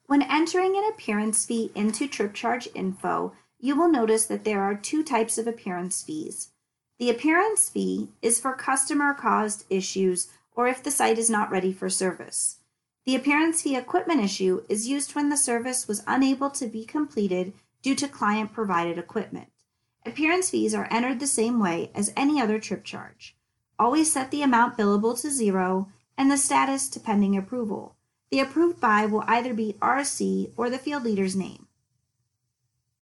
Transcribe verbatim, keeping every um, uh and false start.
When entering an appearance fee into TripCharge info, you will notice that there are two types of appearance fees. The appearance fee is for customer-caused issues or if the site is not ready for service. The appearance fee equipment issue is used when the service was unable to be completed due to client-provided equipment. Appearance fees are entered the same way as any other trip charge. Always set the amount billable to zero and the status to pending approval. The approved by will either be R C or the field leader's name.